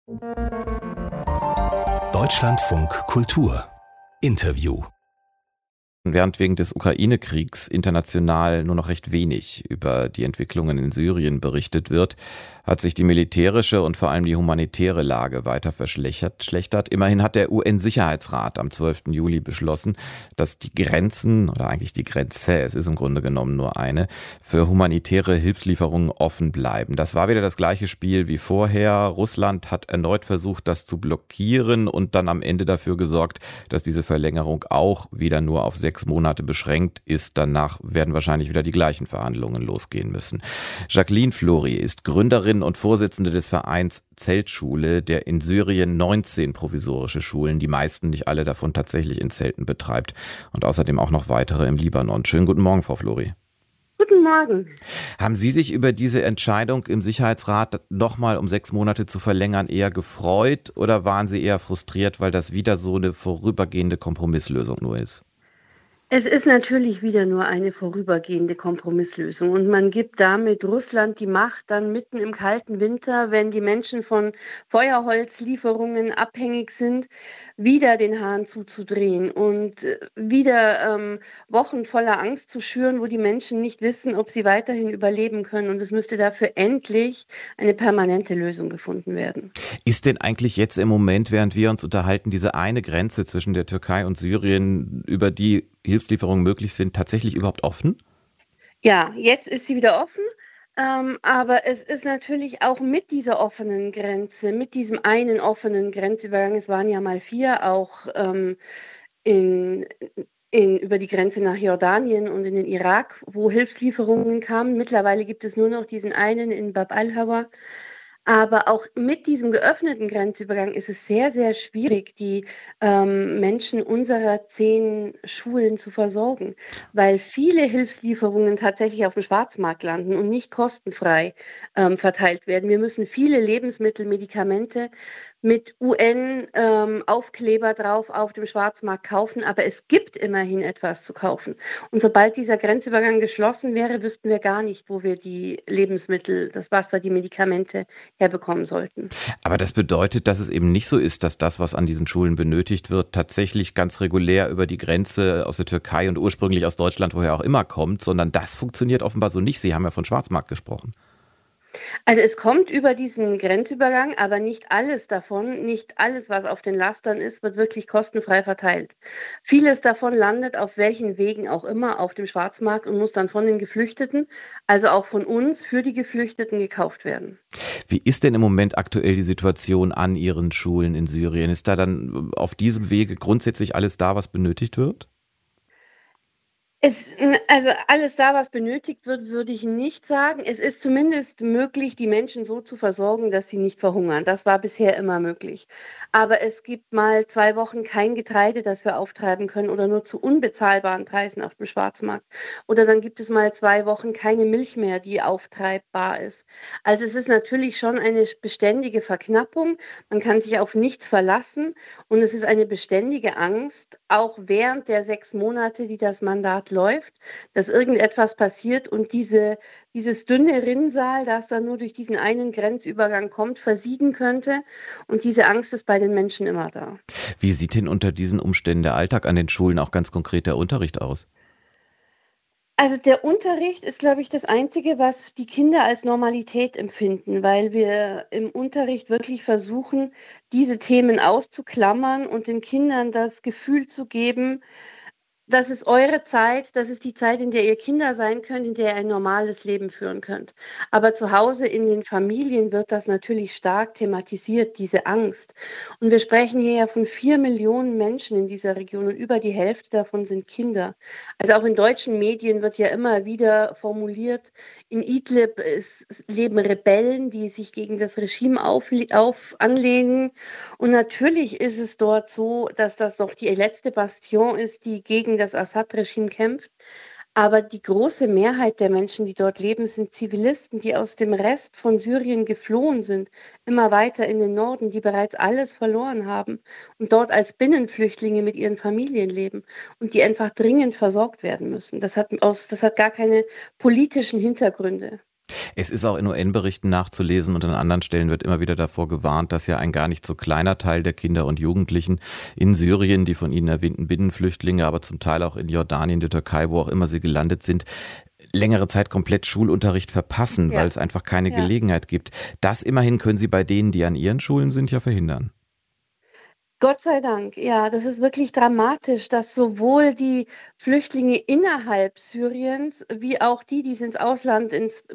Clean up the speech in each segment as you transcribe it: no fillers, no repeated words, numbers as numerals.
Deutschlandfunk Kultur Interview. Während wegen des Ukraine-Kriegs international nur noch recht wenig über die Entwicklungen in Syrien berichtet wird, hat sich die militärische und vor allem die humanitäre Lage weiter verschlechtert. Immerhin hat der UN-Sicherheitsrat am 12. Juli beschlossen, dass die Grenzen, oder eigentlich die Grenze, es ist im Grunde genommen nur eine, für humanitäre Hilfslieferungen offen bleiben. Das war wieder das gleiche Spiel wie vorher. Russland hat erneut versucht, das zu blockieren und dann am Ende dafür gesorgt, dass diese Verlängerung auch wieder nur auf 6 Monate beschränkt ist. Danach werden wahrscheinlich wieder die gleichen Verhandlungen losgehen müssen. Jacqueline Flory ist Gründerin und Vorsitzende des Vereins Zeltschule, der in Syrien 19 provisorische Schulen, die meisten, nicht alle davon tatsächlich in Zelten betreibt, und außerdem auch noch weitere im Libanon. Schönen guten Morgen, Frau Flory. Guten Morgen. Haben Sie sich über diese Entscheidung im Sicherheitsrat nochmal um 6 Monate zu verlängern eher gefreut oder waren Sie eher frustriert, weil das wieder so eine vorübergehende Kompromisslösung nur ist? Es ist natürlich wieder nur eine vorübergehende Kompromisslösung und man gibt damit Russland die Macht, dann mitten im kalten Winter, wenn die Menschen von Feuerholzlieferungen abhängig sind, wieder den Hahn zuzudrehen und wieder Wochen voller Angst zu schüren, wo die Menschen nicht wissen, ob sie weiterhin überleben können. Und es müsste dafür endlich eine permanente Lösung gefunden werden. Ist denn eigentlich jetzt im Moment, während wir uns unterhalten, diese eine Grenze zwischen der Türkei und Syrien, über die Hilfslieferungen möglich sind, tatsächlich überhaupt offen? Ja, jetzt ist sie wieder offen, aber es ist natürlich auch mit dieser offenen Grenze, mit diesem einen offenen Grenzübergang, es waren ja mal 4, auch in, über die Grenze nach Jordanien und in den Irak, wo Hilfslieferungen kamen. Mittlerweile gibt es nur noch diesen einen in Bab al-Hawa. Aber auch mit diesem geöffneten Grenzübergang ist es sehr, sehr schwierig, die Menschen unserer 10 Schulen zu versorgen, weil viele Hilfslieferungen tatsächlich auf dem Schwarzmarkt landen und nicht kostenfrei verteilt werden. Wir müssen viele Lebensmittel, Medikamente mit UN-Aufkleber drauf auf dem Schwarzmarkt kaufen, aber es gibt immerhin etwas zu kaufen. Und sobald dieser Grenzübergang geschlossen wäre, wüssten wir gar nicht, wo wir die Lebensmittel, das Wasser, die Medikamente herbekommen sollten. Aber das bedeutet, dass es eben nicht so ist, dass das, was an diesen Schulen benötigt wird, tatsächlich ganz regulär über die Grenze aus der Türkei und ursprünglich aus Deutschland, woher auch immer kommt, sondern das funktioniert offenbar so nicht. Sie haben ja von Schwarzmarkt gesprochen. Also es kommt über diesen Grenzübergang, aber nicht alles davon, nicht alles, was auf den Lastern ist, wird wirklich kostenfrei verteilt. Vieles davon landet auf welchen Wegen auch immer auf dem Schwarzmarkt und muss dann von den Geflüchteten, also auch von uns, für die Geflüchteten gekauft werden. Wie ist denn im Moment aktuell die Situation an Ihren Schulen in Syrien? Ist da dann auf diesem Wege grundsätzlich alles da, was benötigt wird? Also alles da, was benötigt wird, würde ich nicht sagen. Es ist zumindest möglich, die Menschen so zu versorgen, dass sie nicht verhungern. Das war bisher immer möglich. Aber es gibt mal 2 Wochen kein Getreide, das wir auftreiben können oder nur zu unbezahlbaren Preisen auf dem Schwarzmarkt. Oder dann gibt es mal 2 Wochen keine Milch mehr, die auftreibbar ist. Also es ist natürlich schon eine beständige Verknappung. Man kann sich auf nichts verlassen und es ist eine beständige Angst, auch während der 6 Monate, die das Mandat läuft, dass irgendetwas passiert und dieses dünne Rinnsal, das dann nur durch diesen einen Grenzübergang kommt, versiegen könnte. Und diese Angst ist bei den Menschen immer da. Wie sieht denn unter diesen Umständen der Alltag an den Schulen, auch ganz konkret der Unterricht aus? Also der Unterricht ist, glaube ich, das Einzige, was die Kinder als Normalität empfinden, weil wir im Unterricht wirklich versuchen, diese Themen auszuklammern und den Kindern das Gefühl zu geben, das ist eure Zeit, das ist die Zeit, in der ihr Kinder sein könnt, in der ihr ein normales Leben führen könnt. Aber zu Hause in den Familien wird das natürlich stark thematisiert, diese Angst. Und wir sprechen hier ja von 4 Millionen Menschen in dieser Region und über die Hälfte davon sind Kinder. Also auch in deutschen Medien wird ja immer wieder formuliert, in Idlib leben Rebellen, die sich gegen das Regime anlehnen. Und natürlich ist es dort so, dass das doch die letzte Bastion ist, die gegen das Assad-Regime kämpft. Aber die große Mehrheit der Menschen, die dort leben, sind Zivilisten, die aus dem Rest von Syrien geflohen sind, immer weiter in den Norden, die bereits alles verloren haben und dort als Binnenflüchtlinge mit ihren Familien leben und die einfach dringend versorgt werden müssen. Das hat gar keine politischen Hintergründe. Es ist auch in UN-Berichten nachzulesen und an anderen Stellen wird immer wieder davor gewarnt, dass ja ein gar nicht so kleiner Teil der Kinder und Jugendlichen in Syrien, die von Ihnen erwähnten Binnenflüchtlinge, aber zum Teil auch in Jordanien, der Türkei, wo auch immer sie gelandet sind, längere Zeit komplett Schulunterricht verpassen, Ja, weil es einfach keine ja. Gelegenheit gibt. Das immerhin können Sie bei denen, die an Ihren Schulen sind, ja verhindern. Gott sei Dank, ja, das ist wirklich dramatisch, dass sowohl die Flüchtlinge innerhalb Syriens wie auch die es ins Ausland,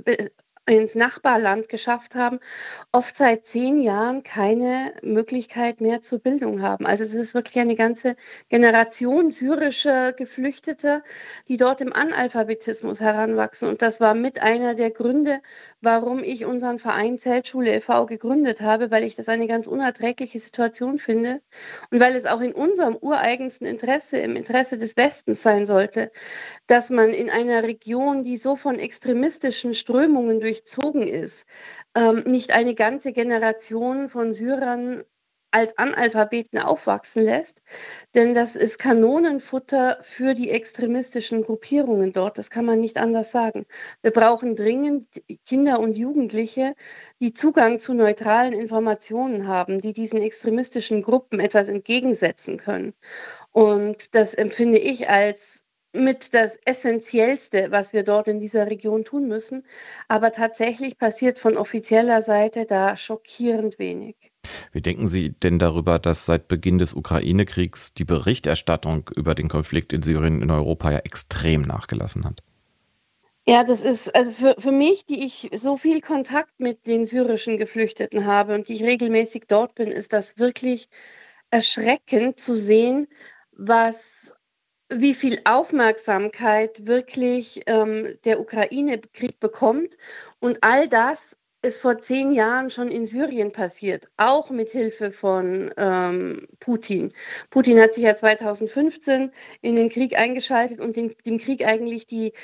ins Nachbarland geschafft haben, oft seit 10 Jahren keine Möglichkeit mehr zur Bildung haben. Also es ist wirklich eine ganze Generation syrischer Geflüchteter, die dort im Analphabetismus heranwachsen. Und das war mit einer der Gründe, warum ich unseren Verein Zeltschule e.V. gegründet habe, weil ich das eine ganz unerträgliche Situation finde und weil es auch in unserem ureigensten Interesse, im Interesse des Westens sein sollte, dass man in einer Region, die so von extremistischen Strömungen durchzogen ist, nicht eine ganze Generation von Syrern als Analphabeten aufwachsen lässt, denn das ist Kanonenfutter für die extremistischen Gruppierungen dort. Das kann man nicht anders sagen. Wir brauchen dringend Kinder und Jugendliche, die Zugang zu neutralen Informationen haben, die diesen extremistischen Gruppen etwas entgegensetzen können. Und das empfinde ich als mit das Essentiellste, was wir dort in dieser Region tun müssen. Aber tatsächlich passiert von offizieller Seite da schockierend wenig. Wie denken Sie denn darüber, dass seit Beginn des Ukraine-Kriegs die Berichterstattung über den Konflikt in Syrien in Europa ja extrem nachgelassen hat? Ja, das ist also für mich, die ich so viel Kontakt mit den syrischen Geflüchteten habe und die ich regelmäßig dort bin, ist das wirklich erschreckend zu sehen, was wie viel Aufmerksamkeit wirklich, der Ukraine-Krieg bekommt. Und all das ist vor 10 Jahren schon in Syrien passiert, auch mit Hilfe von, Putin. Putin hat sich ja 2015 in den Krieg eingeschaltet und dem Krieg eigentlich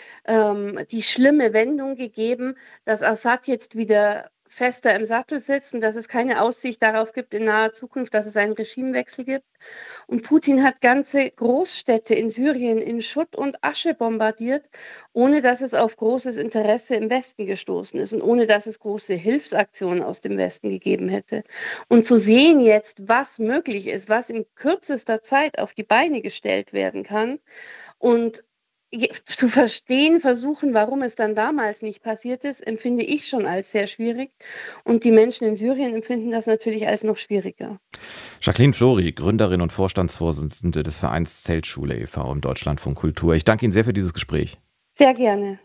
die schlimme Wendung gegeben, dass Assad jetzt wieder fester im Sattel sitzt und dass es keine Aussicht darauf gibt in naher Zukunft, dass es einen Regimewechsel gibt. Und Putin hat ganze Großstädte in Syrien in Schutt und Asche bombardiert, ohne dass es auf großes Interesse im Westen gestoßen ist und ohne dass es große Hilfsaktionen aus dem Westen gegeben hätte. Und zu sehen jetzt, was möglich ist, was in kürzester Zeit auf die Beine gestellt werden kann und zu verstehen versuchen, warum es dann damals nicht passiert ist, empfinde ich schon als sehr schwierig. Und die Menschen in Syrien empfinden das natürlich als noch schwieriger. Jacqueline Flori, Gründerin und Vorstandsvorsitzende des Vereins Zeltschule e.V. im Deutschlandfunk Kultur. Ich danke Ihnen sehr für dieses Gespräch. Sehr gerne.